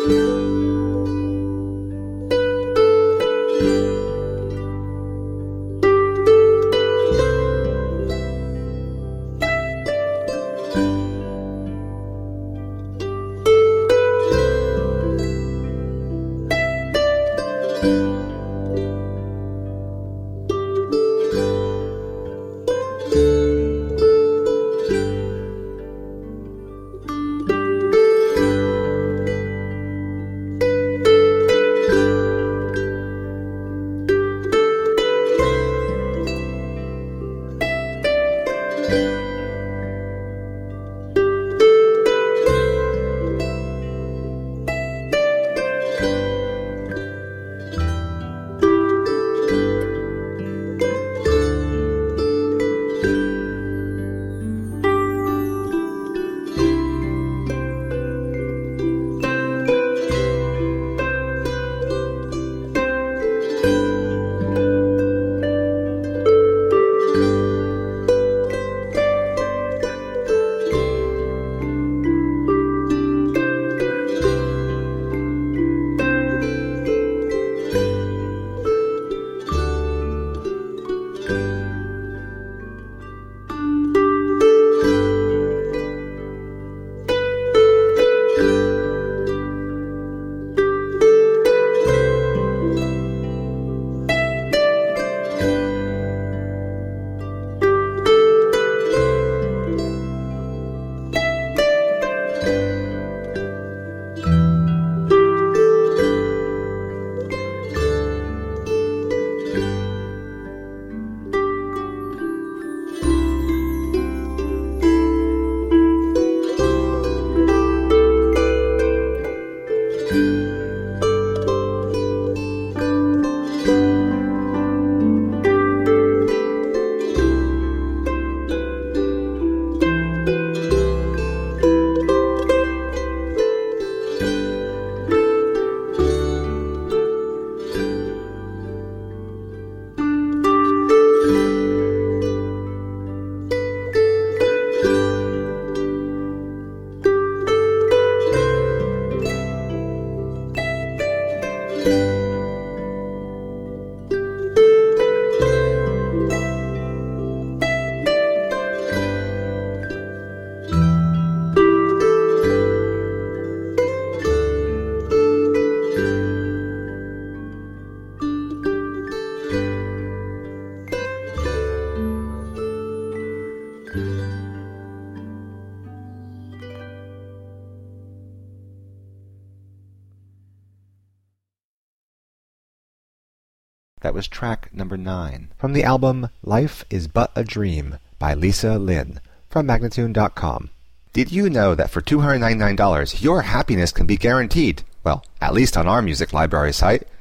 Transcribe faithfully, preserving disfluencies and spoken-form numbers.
That was track number nine from the album Life is But a Dream by Lisa Lynn from Magnatune dot com. Did you know that for two hundred ninety-nine dollars your happiness can be guaranteed? Well, at least on our music library site.